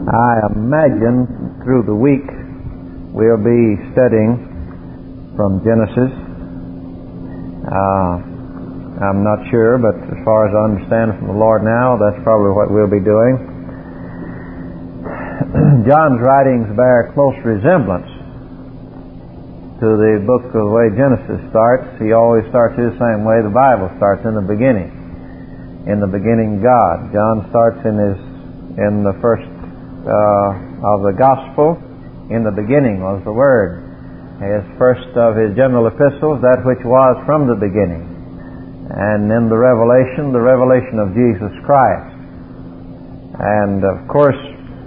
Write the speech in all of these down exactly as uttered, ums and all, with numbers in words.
I imagine through the week we'll be studying from Genesis. Uh, I'm not sure, but as far as I understand from the Lord now, that's probably what we'll be doing. John's writings bear close resemblance to the book of the way Genesis starts. He always starts the same way the Bible starts, in the beginning. In the beginning, God. John starts in his in the first uh, of the Gospel. In the beginning was the Word. His first of his general epistles, that which was from the beginning. And in the Revelation, the revelation of Jesus Christ. And of course,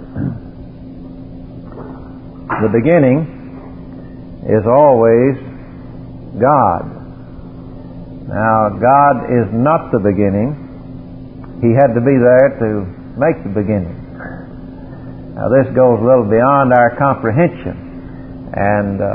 the beginning is always God. Now, God is not the beginning. He had to be there to make the beginning. Now, this goes a little beyond our comprehension. And, uh,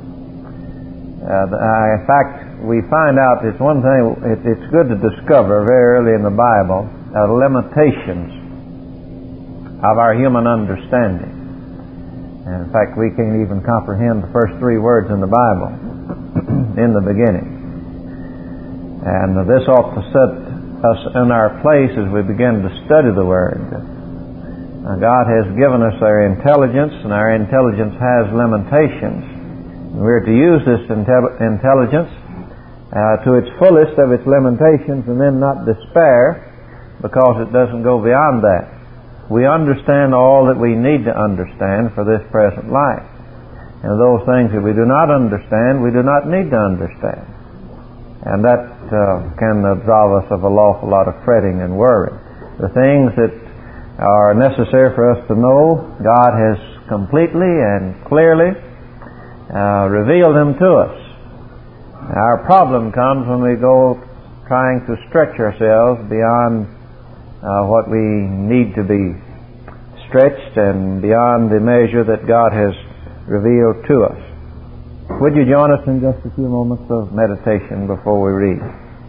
uh, in fact, we find out it's one thing, it, it's good to discover very early in the Bible uh, limitations of our human understanding. And in fact, we can't even comprehend the first three words in the Bible, in the beginning. And this ought to set us in our place as we begin to study the Word. Now, God has given us our intelligence, and our intelligence has limitations. We're to use this intel- intelligence uh, to its fullest of its limitations, and then not despair because it doesn't go beyond that. We understand all that we need to understand for this present life. And those things that we do not understand, we do not need to understand. And that uh, can absolve us of a lawful lot of fretting and worry. The things that are necessary for us to know, God has completely and clearly uh, revealed them to us. Our problem comes when we go trying to stretch ourselves beyond Uh, what we need to be stretched and beyond the measure that God has revealed to us. Would you join us in just a few moments of meditation before we read?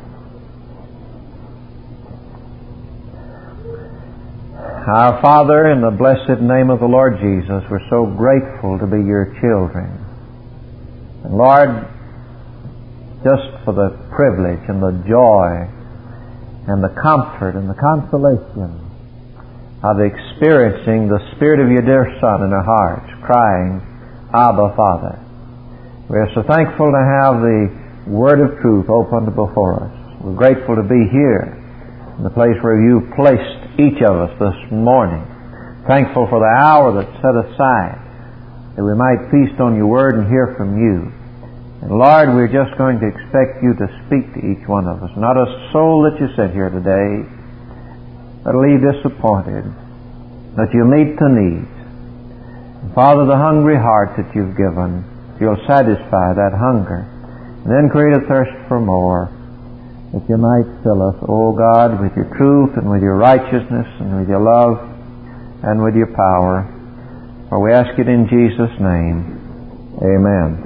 Our Father, in the blessed name of the Lord Jesus, we're so grateful to be your children. And Lord, just for the privilege and the joy and the comfort and the consolation of experiencing the Spirit of your dear Son in our hearts, crying, Abba, Father. We are so thankful to have the Word of truth opened before us. We're grateful to be here, in the place where you placed each of us this morning. Thankful for the hour that's set aside, that we might feast on your Word and hear from you. And Lord, we're just going to expect you to speak to each one of us. Not a soul that you sent here today that'll leave disappointed, that you'll meet the needs. And Father, the hungry heart that you've given, you'll satisfy that hunger. And then create a thirst for more, that you might fill us, O God, with your truth and with your righteousness and with your love and with your power. For we ask it in Jesus' name. Amen.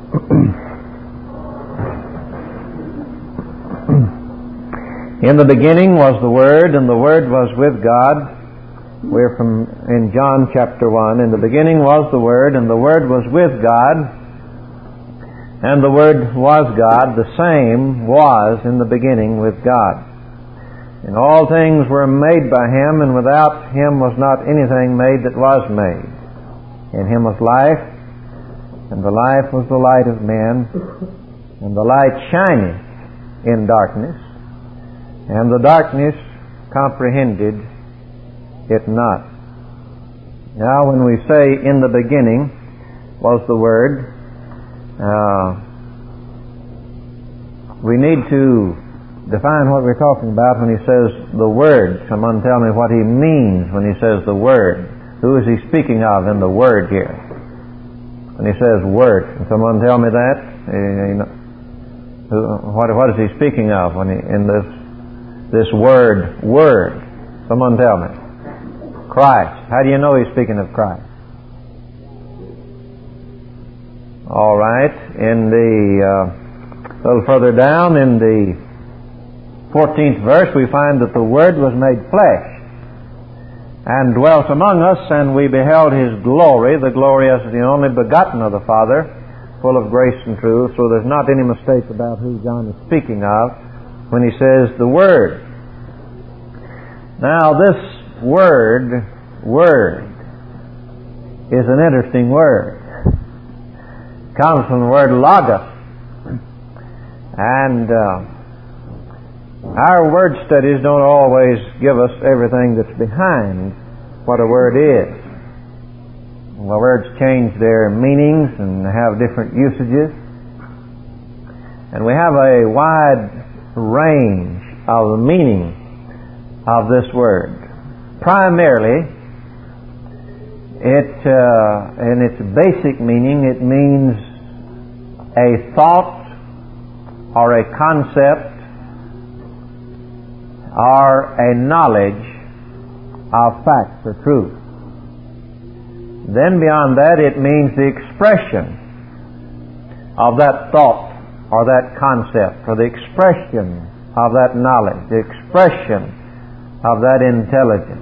In the beginning was the Word, and the Word was with God. We're from in John chapter one. In the beginning was the Word, and the Word was with God, and the Word was God. The same was in the beginning with God. And all things were made by Him, and without Him was not anything made that was made. In Him was life, and the life was the light of men, and the light shineth in darkness, and the darkness comprehended it not. Now, when we say in the beginning was the Word, uh, we need to define what we're talking about when he says the Word. Someone tell me what he means when he says the Word. Who is he speaking of in the Word here? When he says Word, can someone tell me that? You know, what, what is he speaking of when he, in this this word, Word? Someone tell me. Christ. How do you know he's speaking of Christ? All right. In the uh, a little further down in the fourteenth verse, we find that the Word was made flesh and dwelt among us, and we beheld His glory, the glory as the only begotten of the Father, full of grace and truth. So there's not any mistake about who John is speaking of when he says the Word. Now this word, word, is an interesting word. It comes from the word logos. And uh, our word studies don't always give us everything that's behind what a word is. Well, words change their meanings and have different usages. And we have a wide range of the meaning of this word. Primarily, it, uh, in its basic meaning, it means a thought or a concept or a knowledge of facts or truth. Then beyond that, it means the expression of that thought or that concept, or the expression of that knowledge, the expression of that intelligence.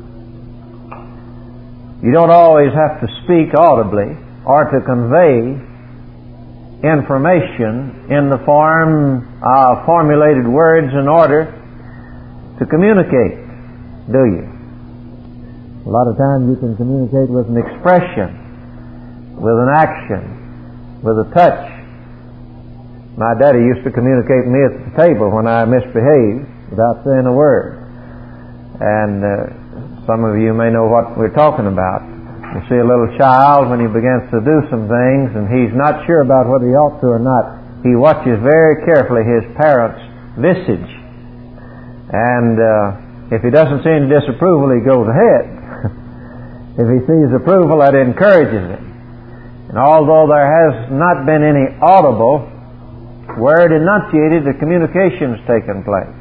You don't always have to speak audibly or to convey information in the form of formulated words in order to communicate, do you? A lot of times you can communicate with an expression, with an action, with a touch. My daddy used to communicate with me at the table when I misbehaved without saying a word. And uh, some of you may know what we're talking about. You see a little child when he begins to do some things and he's not sure about whether he ought to or not. He watches very carefully his parents' visage. And uh, if he doesn't see any disapproval, he goes ahead. If he sees approval, that encourages him. And although there has not been any audible word enunciated, the communication has taken place.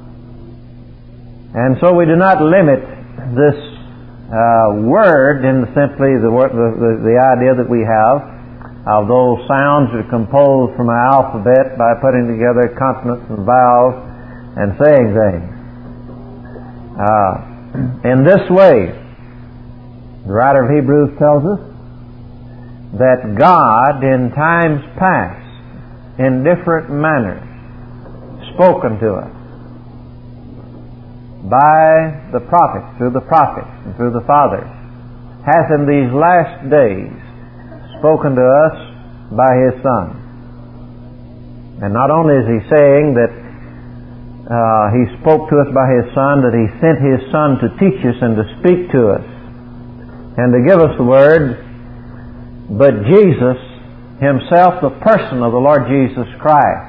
And so we do not limit this uh, word in simply the, the, the, the idea that we have of those sounds that are composed from our alphabet by putting together consonants and vowels and saying things. Uh, in this way, the writer of Hebrews tells us that God in times past, in different manners, spoken to us by the prophets, through the prophets and through the fathers, hath in these last days spoken to us by His Son. And not only is He saying that uh, He spoke to us by His Son, that He sent His Son to teach us and to speak to us and to give us the Word, but Jesus Himself, the person of the Lord Jesus Christ,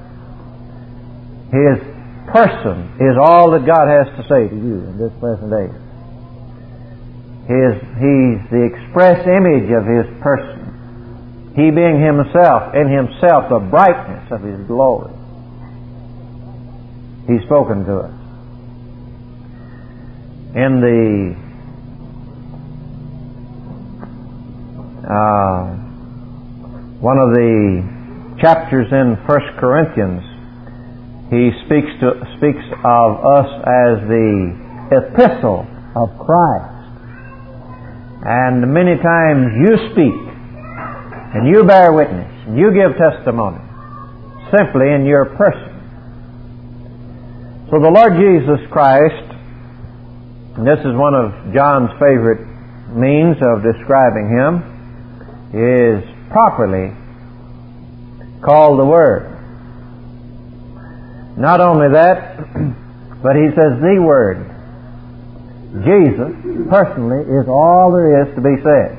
His person is all that God has to say to you in this present age. His, He's the express image of His person. He being Himself, in Himself the brightness of His glory. He's spoken to us. In the uh, one of the chapters in First Corinthians, he speaks to speaks of us as the epistle of Christ. And many times you speak and you bear witness and you give testimony simply in your person. So the Lord Jesus Christ, and this is one of John's favorite means of describing Him, is properly called the Word. Not only that, but he says the Word. Jesus, personally, is all there is to be said.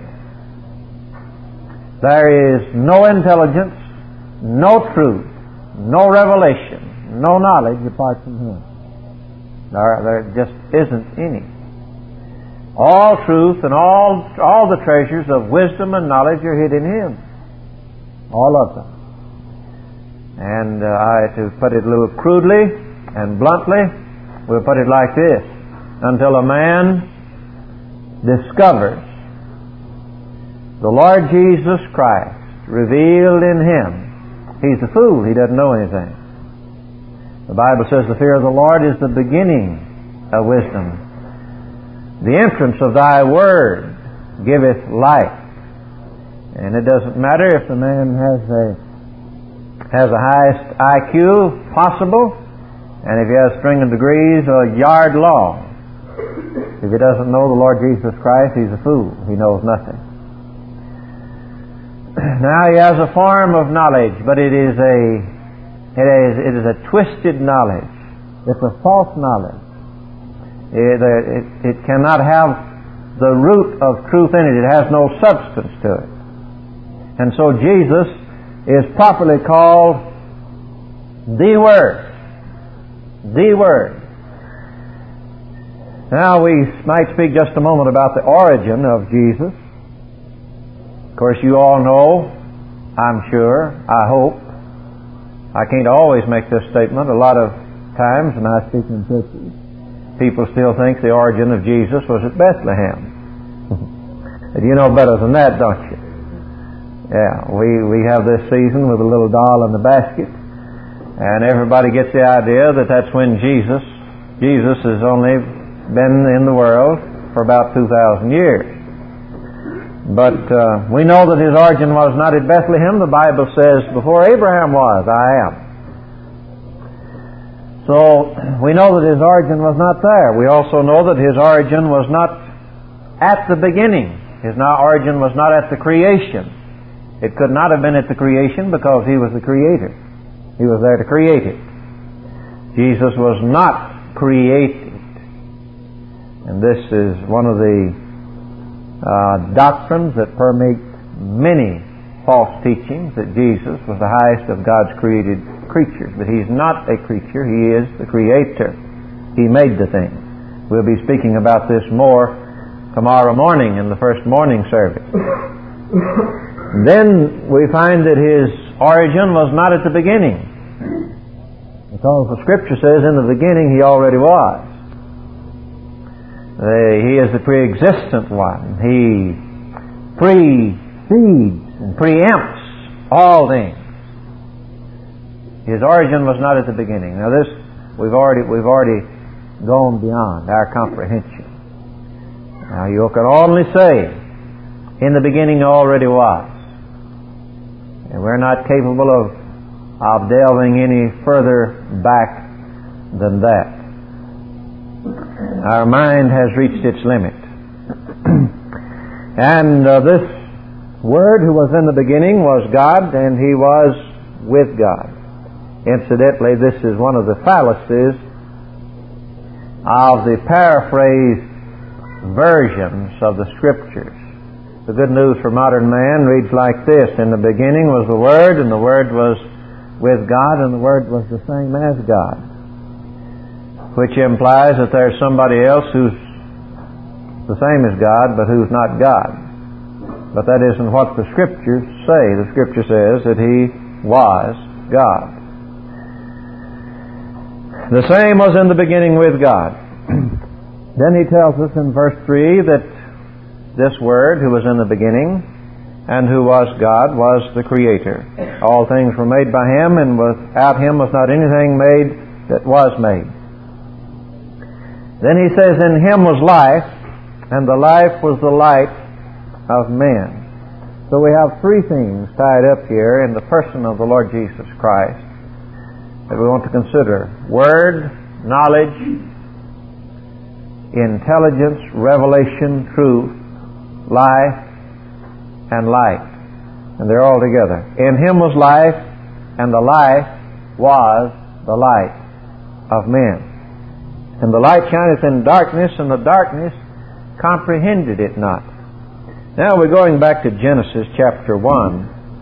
There is no intelligence, no truth, no revelation, no knowledge apart from Him. There, there just isn't any. All truth and all, all the treasures of wisdom and knowledge are hid in Him. All of them. And uh, I, to put it a little crudely and bluntly, we'll put it like this. Until a man discovers the Lord Jesus Christ revealed in him, he's a fool. He doesn't know anything. The Bible says the fear of the Lord is the beginning of wisdom. The entrance of thy word giveth light. And it doesn't matter if the man has a has the highest I Q possible, and if he has string of degrees a yard long. If he doesn't know the Lord Jesus Christ, he's a fool. He knows nothing. Now he has a form of knowledge, but it is a it is it is a twisted knowledge. It's a false knowledge. It, it, it cannot have the root of truth in it. It has no substance to it. And so Jesus is properly called the Word. The Word. Now we might speak just a moment about the origin of Jesus. Of course, you all know, I'm sure, I hope. I can't always make this statement. A lot of times when I speak in churches, people still think the origin of Jesus was at Bethlehem. And you know better than that, don't you? Yeah, we, we have this season with a little doll in the basket, and everybody gets the idea that that's when Jesus, Jesus has only been in the world for about two thousand years. But uh, we know that his origin was not at Bethlehem. The Bible says, before Abraham was, I am. So we know that his origin was not there. We also know that his origin was not at the beginning. His origin was not at the creation. It could not have been at the creation because he was the creator. He was there to create it. Jesus was not created. And this is one of the uh, doctrines that permeate many false teachings, that Jesus was the highest of God's created creatures. But he's not a creature. He is the creator. He made the thing. We'll be speaking about this more tomorrow morning in the first morning service. Then we find that his origin was not at the beginning, because the Scripture says in the beginning he already was. Uh, he is the pre-existent one. He precedes and preempts all things. His origin was not at the beginning. Now this we've already we've already gone beyond our comprehension. Now you can only say, in the beginning already was. And we're not capable of, of delving any further back than that. Our mind has reached its limit. And uh, this Word who was in the beginning was God, and he was with God. Incidentally, this is one of the fallacies of the paraphrased versions of the Scriptures. The good news for modern man reads like this: in the beginning was the Word, and the Word was with God, and the Word was the same as God. Which implies that there's somebody else who's the same as God, but who's not God. But that isn't what the Scriptures say. The Scripture says that He was God. The same was in the beginning with God. Then He tells us in verse three that this Word, who was in the beginning and who was God, was the Creator. All things were made by Him, and without Him was not anything made that was made. Then He says, in Him was life, and the life was the light of men. So we have three things tied up here in the person of the Lord Jesus Christ that we want to consider: Word, knowledge, intelligence, revelation, truth, life, and light. And they're all together. In Him was life, and the life was the light of men. And the light shineth in darkness, and the darkness comprehended it not. Now we're going back to Genesis chapter one.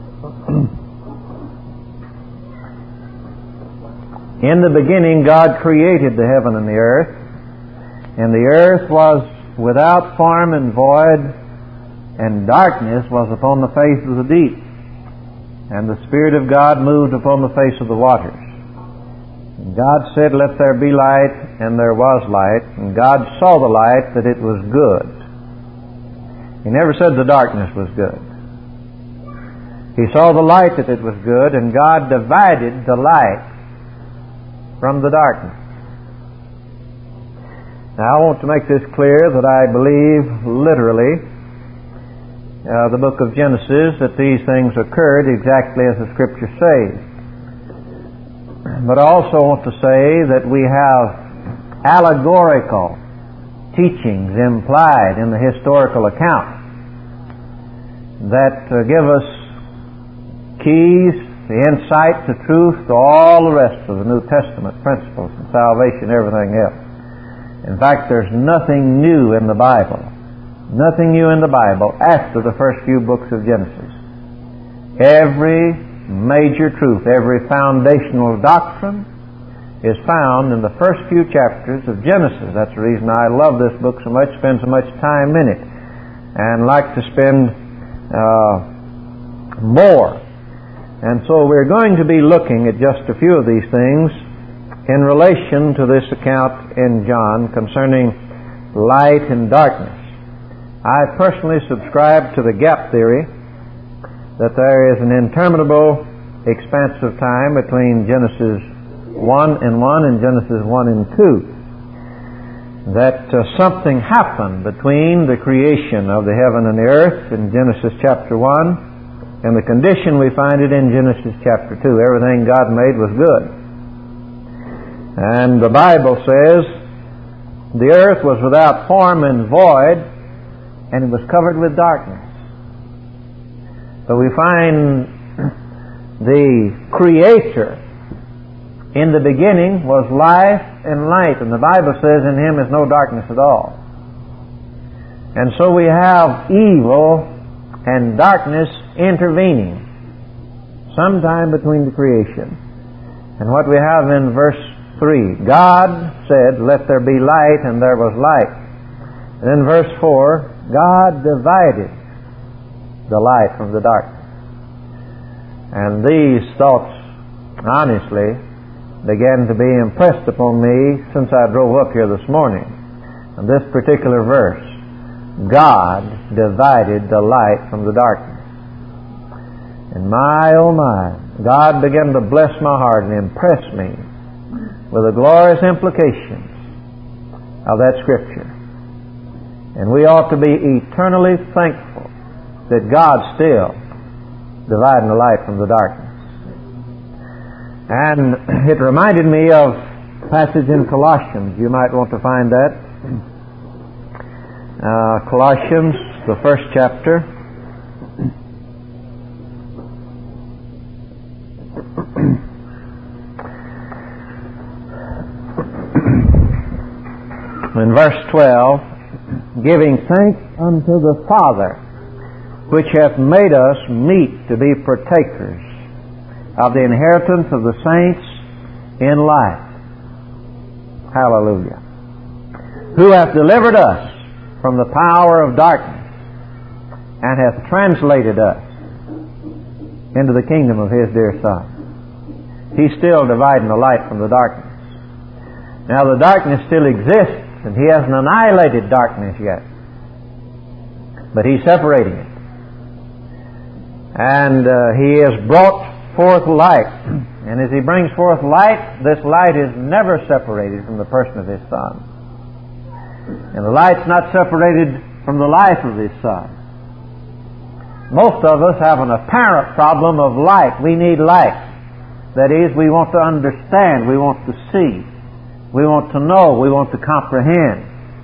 In the beginning God created the heaven and the earth, and the earth was without form and void, and darkness was upon the face of the deep, and the Spirit of God moved upon the face of the waters. And God said, let there be light, and there was light. And God saw the light, that it was good. He never said the darkness was good. He saw the light, that it was good, and God divided the light from the darkness. Now, I want to make this clear that I believe literally uh, the book of Genesis, that these things occurred exactly as the Scripture says. But I also want to say that we have allegorical teachings implied in the historical account that uh, give us keys, the insight to truth, to all the rest of the New Testament principles and salvation, everything else. In fact, there's nothing new in the Bible, nothing new in the Bible after the first few books of Genesis. Every major truth, every foundational doctrine is found in the first few chapters of Genesis. That's the reason I love this book so much, spend so much time in it, and like to spend uh, more. And so we're going to be looking at just a few of these things in relation to this account in John concerning light and darkness. I personally subscribe to the gap theory that there is an interminable expanse of time between Genesis one and one and Genesis one and two. That uh, something happened between the creation of the heaven and the earth in Genesis chapter one and the condition we find it in Genesis chapter two. Everything God made was good. And the Bible says the earth was without form and void, and it was covered with darkness. So we find the Creator in the beginning was life and light, and the Bible says in Him is no darkness at all. And so we have evil and darkness intervening sometime between the creation. And what we have in verse three, God said, "Let there be light," and there was light. And in verse four, God divided the light from the darkness. And these thoughts, honestly, began to be impressed upon me since I drove up here this morning. In this particular verse, God divided the light from the darkness. And my, oh my, God began to bless my heart and impress me with the glorious implications of that Scripture. And we ought to be eternally thankful that God's still dividing the light from the darkness. And it reminded me of a passage in Colossians. You might want to find that. Uh, Colossians, the first chapter. In verse twelve, giving thanks unto the Father, which hath made us meet to be partakers of the inheritance of the saints in light. Hallelujah. Who hath delivered us from the power of darkness and hath translated us into the kingdom of His dear Son. He's still dividing the light from the darkness. Now the darkness still exists, and He hasn't annihilated darkness yet, but He's separating it. And uh, He has brought forth light. And as He brings forth light, this light is never separated from the person of His Son. And the light's not separated from the life of His Son. Most of us have an apparent problem of light. We need light. That is, we want to understand, we want to see, we want to know, we want to comprehend.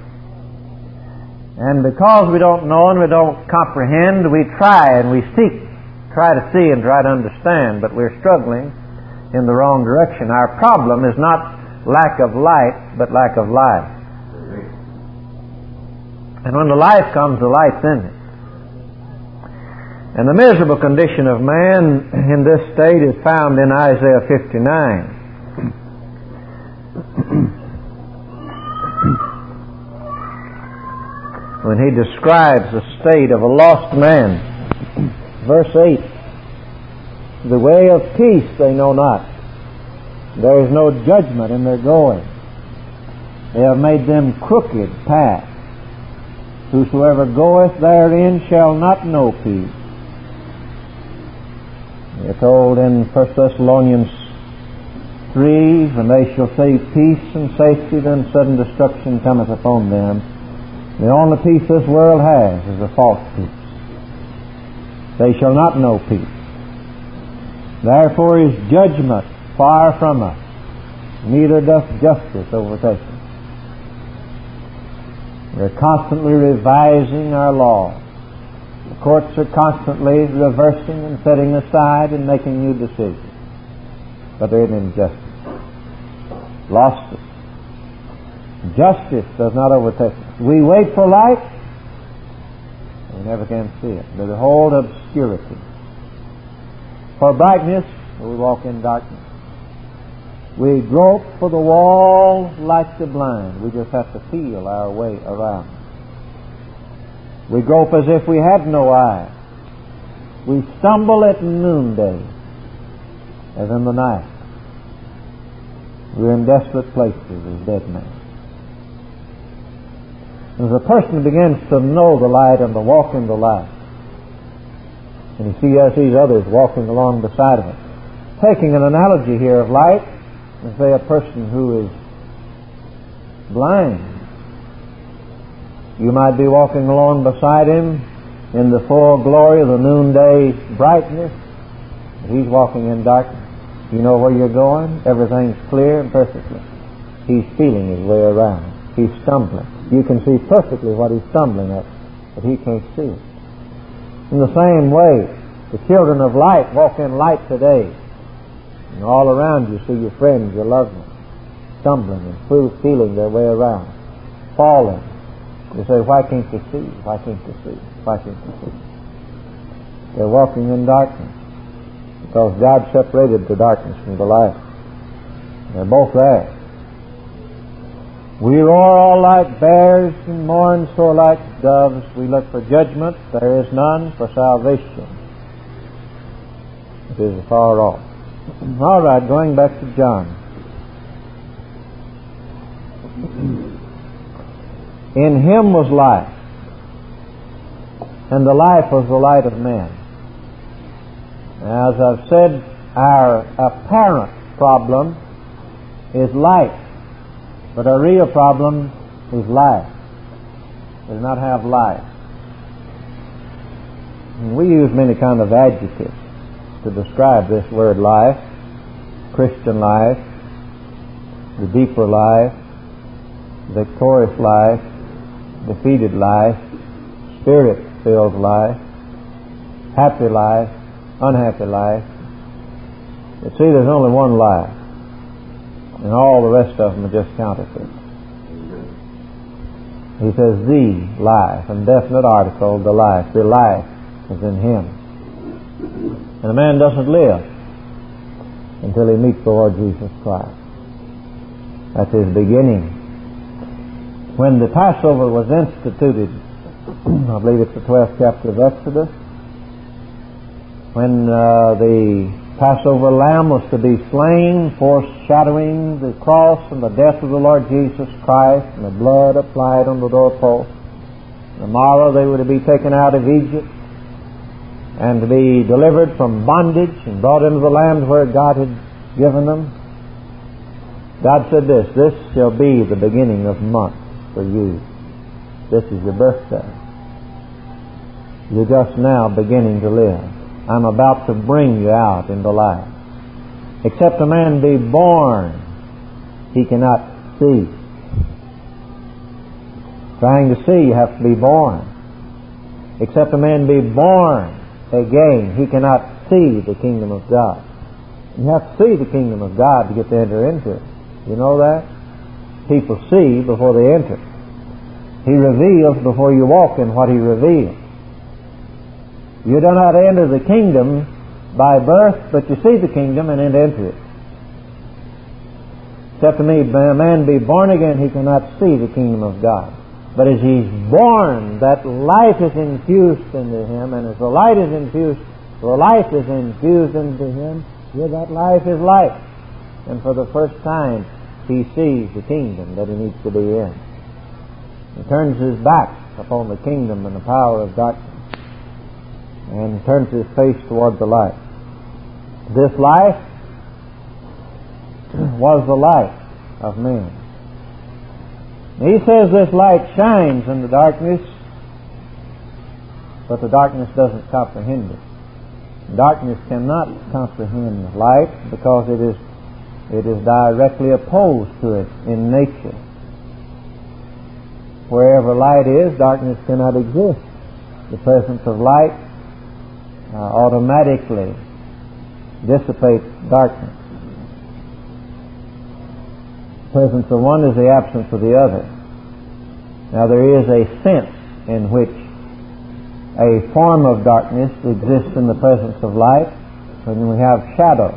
And because we don't know and we don't comprehend, we try and we seek try to see and try to understand, but we're struggling in the wrong direction. Our problem is not lack of light, but lack of life. And when the life comes, the light's in it. And the miserable condition of man in this state is found in Isaiah fifty-nine. When he describes the state of a lost man. Verse eight, the way of peace they know not. There is no judgment in their going. They have made them crooked paths. Whosoever goeth therein shall not know peace. We are told in First Thessalonians three, when they shall say peace and safety, then sudden destruction cometh upon them. The only peace this world has is a false peace. They shall not know peace. Therefore is judgment far from us, neither doth justice overtake us. We're constantly revising our laws. The courts are constantly reversing and setting aside and making new decisions. But they're an injustice. Lost us. Justice does not overtake us. We wait for light, and we never can see it. They behold obscurity. For brightness, we walk in darkness. We grope for the wall like the blind. We just have to feel our way around. We grope as if we had no eyes. We stumble at noonday, as in the night. We're in desperate places as dead men. As a person begins to know the light and to walk in the light, and he sees others walking along beside of it, taking an analogy here of light, and say a person who is blind. You might be walking along beside him in the full glory of the noonday brightness. He's walking in darkness. You know where you're going? Everything's clear and perfectly. He's feeling his way around. He's stumbling. You can see perfectly what he's stumbling at, but he can't see it. In the same way, the children of light walk in light today. And all around you see your friends, your loved ones, stumbling and feeling their way around, falling. You say, why can't you see? Why can't you see? Why can't you see? They're walking in darkness because God separated the darkness from the light. They're both there. We roar all like bears and mourn sore like doves. We look for judgment. There is none. For salvation it is afar off. All right, going back to John. In him was life, and the life was the light of men. As I've said, our apparent problem is light, but our real problem is life. We do not have life. And we use many kind of adjectives to describe this word life: Christian life, the deeper life, victorious life, defeated life, spirit-filled life, happy life, unhappy life. But see, there's only one life, and all the rest of them are just counterfeits. He says the life, and definite article, the life. The life is in him. And a man doesn't live until he meets the Lord Jesus Christ. That's his beginning. When the Passover was instituted, I believe it's the twelfth chapter of Exodus, when uh, the Passover lamb was to be slain, foreshadowing the cross and the death of the Lord Jesus Christ, and the blood applied on the doorpost. Tomorrow they were to be taken out of Egypt and to be delivered from bondage and brought into the land where God had given them. God said this, this shall be the beginning of months for you. This is your birthday. You're just now beginning to live. I'm about to bring you out into life. Except a man be born, he cannot see. Trying to see, you have to be born. Except a man be born again, he cannot see the kingdom of God. You have to see the kingdom of God to get to enter into it. You know that? People see before they enter. He reveals before you walk in what he reveals. You do not enter the kingdom by birth, but you see the kingdom and then enter it. Except a man be born again, he cannot see the kingdom of God. But as he's born, that life is infused into him, and as the light is infused, the life is infused into him, yeah, that life is life. And for the first time, he sees the kingdom that he needs to be in. He turns his back upon the kingdom and the power of darkness, and turns his face toward the light. This life was the light of men. He says this light shines in the darkness, but the darkness doesn't comprehend it. Darkness cannot comprehend light because it is it is directly opposed to it in nature. Wherever light is, darkness cannot exist. The presence of light uh, automatically dissipates darkness. The presence of one is the absence of the other. Now there is a sense in which a form of darkness exists in the presence of light when we have shadow.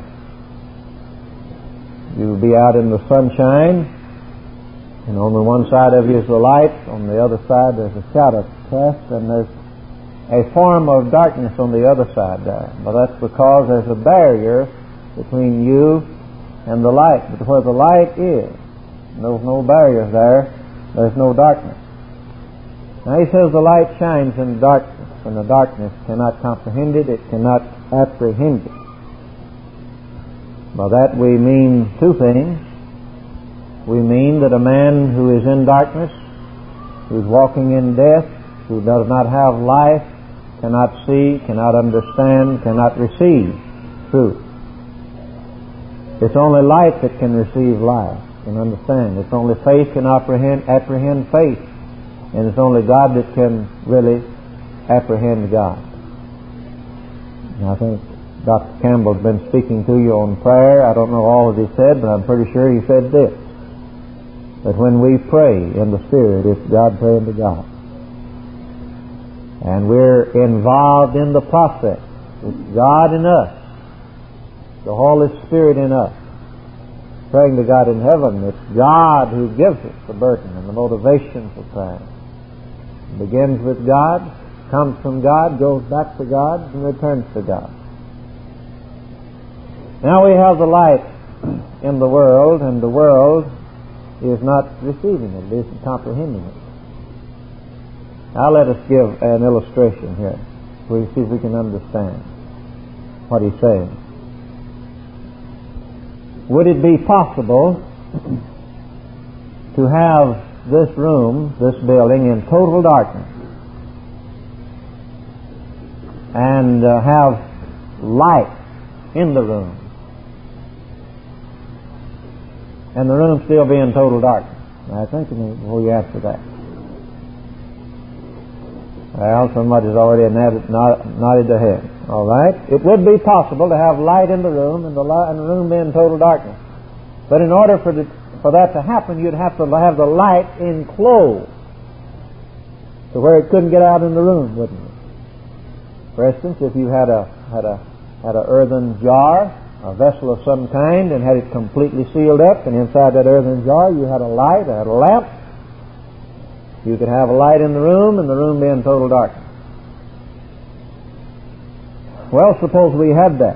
You will be out in the sunshine, and on the one side of you is the light, on the other side there's a shadow cast, and there's a form of darkness on the other side there. But that's because there's a barrier between you and the light. But where the light is, there's no barriers there, there's no darkness. Now he says the light shines in darkness, and the darkness cannot comprehend it, it cannot apprehend it. By that we mean two things. We mean that a man who is in darkness, who is walking in death, who does not have life, cannot see, cannot understand, cannot receive truth. It's only light that can receive life and understand. It's only faith can apprehend, apprehend faith. And it's only God that can really apprehend God. And I think Doctor Campbell's been speaking to you on prayer. I don't know all that he said, but I'm pretty sure he said this: that when we pray in the Spirit, it's God praying to God. And we're involved in the process. It's God in us, the Holy Spirit in us, praying to God in heaven. It's God who gives us the burden and the motivation for prayer. It begins with God, comes from God, goes back to God, and returns to God. Now we have the light in the world, and the world is not receiving it, it isn't comprehending it. Now let us give an illustration here, so we see if we can understand what he's saying. Would it be possible to have this room, this building, in total darkness and uh, have light in the room, and the room still be in total darkness? Now think of me before you answer that. Well, somebody's already nodded, nodded their head. All right. It would be possible to have light in the room and the, light, and the room be in total darkness. But in order for, the, for that to happen, you'd have to have the light enclosed to where it couldn't get out in the room, wouldn't it? For instance, if you had a had a had an earthen jar, a vessel of some kind, and had it completely sealed up, and inside that earthen jar you had a light, had a lamp, you could have a light in the room and the room be in total darkness. Well, suppose we had that.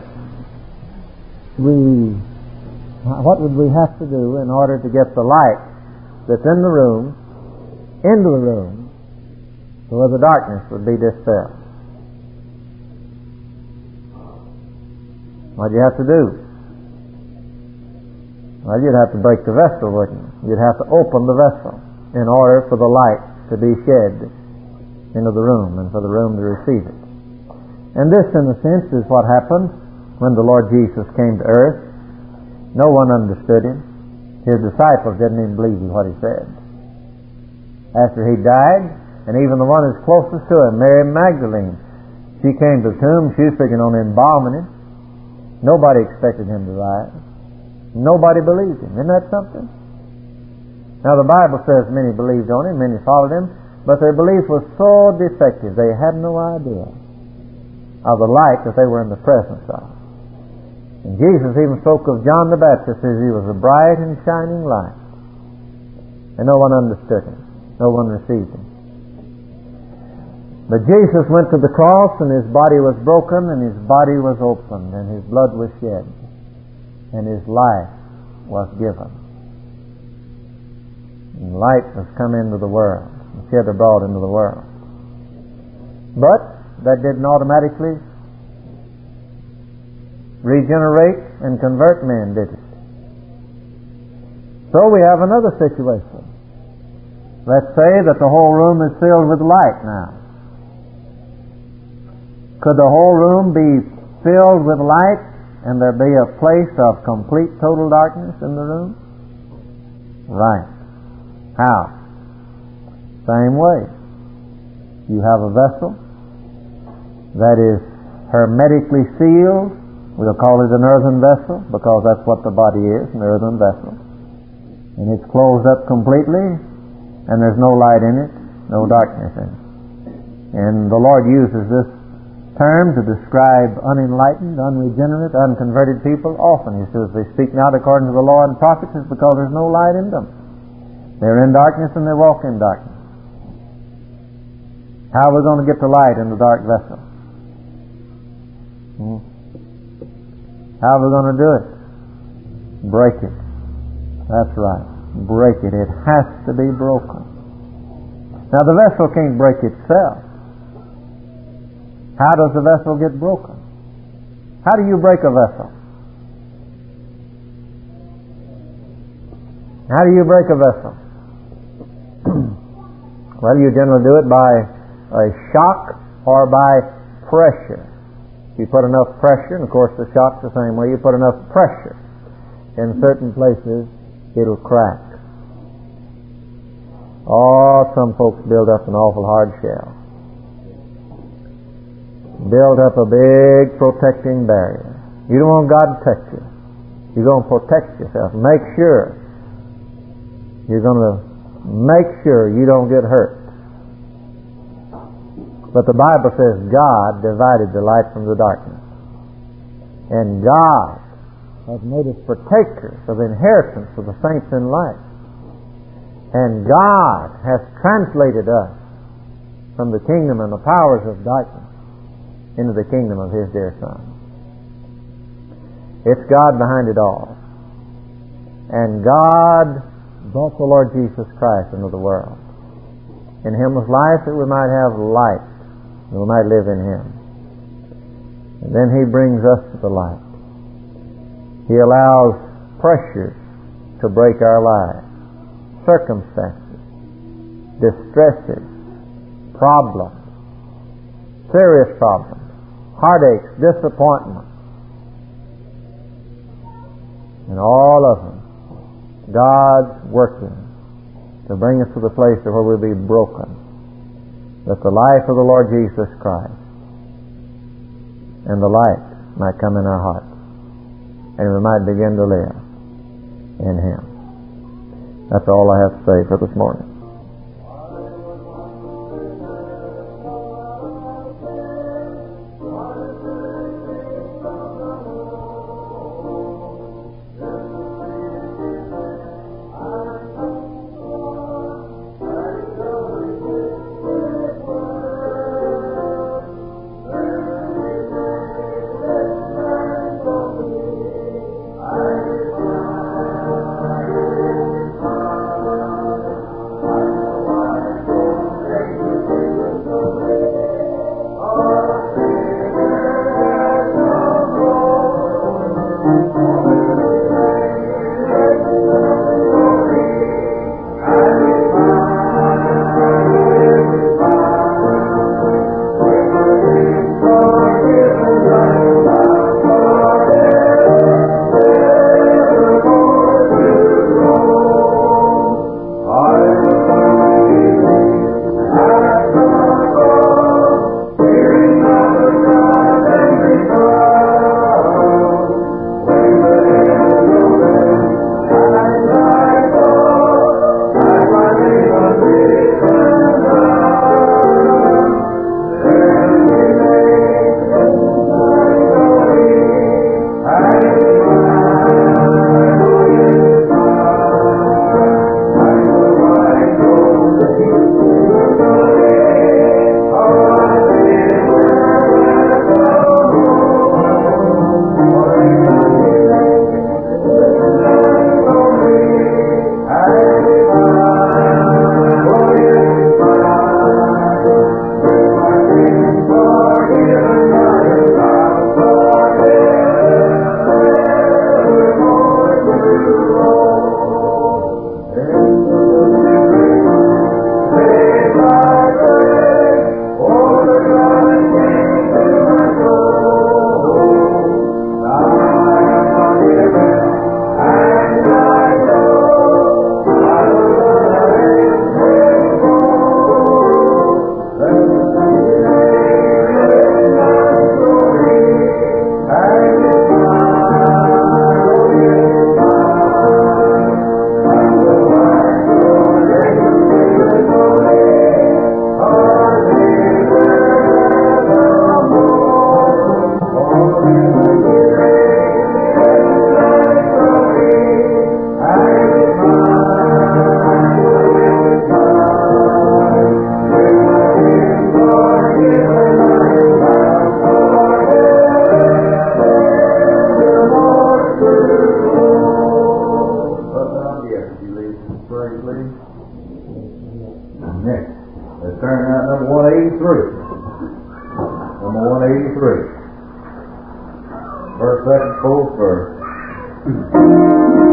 We, what would we have to do in order to get the light that's in the room into the room so where the darkness would be dispelled? What'd you have to do? Well, you'd have to break the vessel, wouldn't you? You'd have to open the vessel in order for the light to be shed into the room and for the room to receive it. And this, in a sense, is what happened when the Lord Jesus came to earth. No one understood him. His disciples didn't even believe what he said. After he died, and even the one who's closest to him, Mary Magdalene, she came to the tomb. She was figuring on embalming him. Nobody expected him to rise. Nobody believed him. Isn't that something? Now the Bible says many believed on him, many followed him, but their belief was so defective they had no idea of the light that they were in the presence of. And Jesus even spoke of John the Baptist as he was a bright and shining light. And no one understood him. No one received him. But Jesus went to the cross, and his body was broken, and his body was opened, and his blood was shed, and his life was given. And light was come into the world, and shed abroad into the world. But that didn't automatically regenerate and convert men, did it? So we have another situation. Let's say that the whole room is filled with light now. Could the whole room be filled with light and there be a place of complete total darkness in the room? Right. How? Same way. You have a vessel that is hermetically sealed. We'll call it an earthen vessel because that's what the body is, an earthen vessel. And it's closed up completely, and there's no light in it, no darkness in it. And the Lord uses this term to describe unenlightened, unregenerate, unconverted people often. He says they speak not according to the law and prophets is because there's no light in them. They're in darkness and they walk in darkness. How are we going to get the light in the dark vessel? Hmm? How are we going to do it? Break it. That's right. Break it. It has to be broken. Now the vessel can't break itself. How does the vessel get broken? How do you break a vessel? How do you break a vessel? Well, you generally do it by a shock or by pressure. You put enough pressure, and of course the shock's the same way. You put enough pressure in certain places, it'll crack. Oh, some folks build up an awful hard shell. Build up a big protecting barrier. You don't want God to touch you. You're going to protect yourself. Make sure. You're going to make sure you don't get hurt. But the Bible says God divided the light from the darkness. And God has made us partakers of the inheritance of the saints in light. And God has translated us from the kingdom and the powers of darkness into the kingdom of His dear Son. It's God behind it all. And God brought the Lord Jesus Christ into the world. In Him was life that we might have light, that we might live in Him. And then He brings us to the light. He allows pressures to break our lives, circumstances, distresses, problems, serious problems, heartaches, disappointments, and all of them, God's working to bring us to the place where we'll be broken, that the life of the Lord Jesus Christ and the light might come in our hearts, and we might begin to live in Him. That's all I have to say for this morning. turn out number one eighty-three. Number one eighty-three. Verse second, fourth verse.